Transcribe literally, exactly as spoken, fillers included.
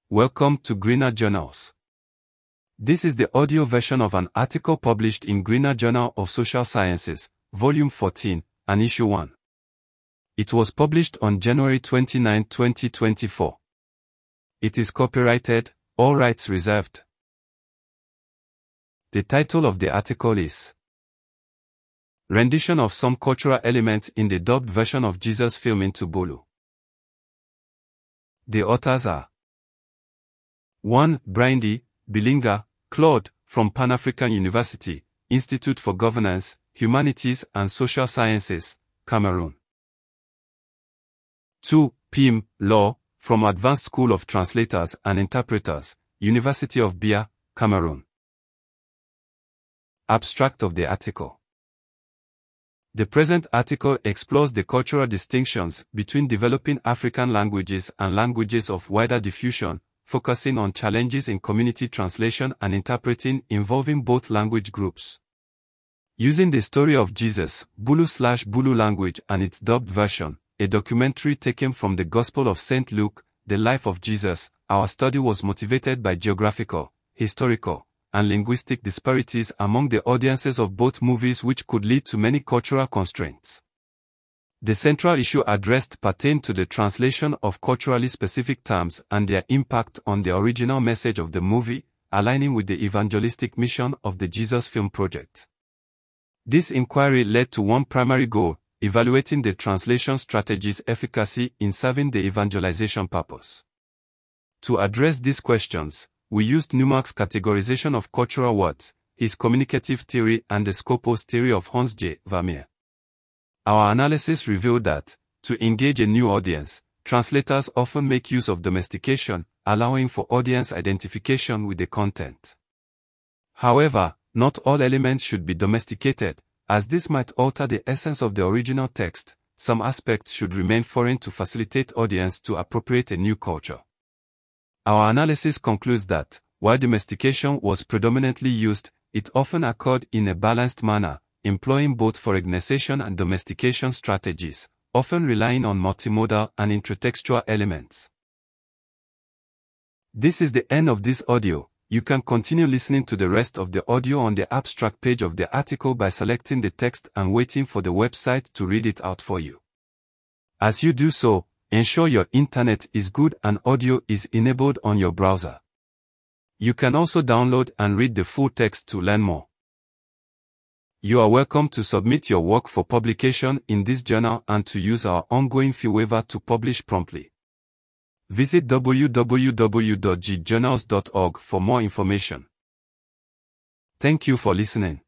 Welcome to Greener Journals. This is the audio version of an article published in Greener Journal of Social Sciences, Volume fourteen, and Issue one. It was published on January twenty-ninth, twenty twenty-four. It is copyrighted, all rights reserved. The title of the article is Rendition of Some Cultural Elements in the Dubbed Version of Jesus Film into Bulu. The authors are one. Bryndie Bilinga Claude, from Pan-African University, Institute for Governance, Humanities and Social Sciences, Cameroon. two. Pim Law, from Advanced School of Translators and Interpreters, University of Bia, Cameroon. Abstract of the article. The present article explores the cultural distinctions between developing African languages and languages of wider diffusion, focusing on challenges in community translation and interpreting involving both language groups. Using the story of Jesus, Bulu slash Bulu language and its dubbed version, a documentary taken from the Gospel of Saint Luke, the life of Jesus, our study was motivated by geographical, historical, and linguistic disparities among the audiences of both movies, which could lead to many cultural constraints. The central issue addressed pertained to the translation of culturally specific terms and their impact on the original message of the movie, aligning with the evangelistic mission of the Jesus Film Project. This inquiry led to one primary goal: evaluating the translation strategy's efficacy in serving the evangelization purpose. To address these questions, we used Newmark's categorization of cultural words, his communicative theory, and the Scopus theory of Hans J. Vermeer. Our analysis revealed that, to engage a new audience, translators often make use of domestication, allowing for audience identification with the content. However, not all elements should be domesticated, as this might alter the essence of the original text. Some aspects should remain foreign to facilitate audience to appropriate a new culture. Our analysis concludes that, while domestication was predominantly used, it often occurred in a balanced manner, employing both foreignization and domestication strategies, often relying on multimodal and intertextual elements. This is the end of this audio. You can continue listening to the rest of the audio on the abstract page of the article by selecting the text and waiting for the website to read it out for you. As you do so, ensure your internet is good and audio is enabled on your browser. You can also download and read the full text to learn more. You are welcome to submit your work for publication in this journal and to use our ongoing fee waiver to publish promptly. Visit w w w dot g journals dot org for more information. Thank you for listening.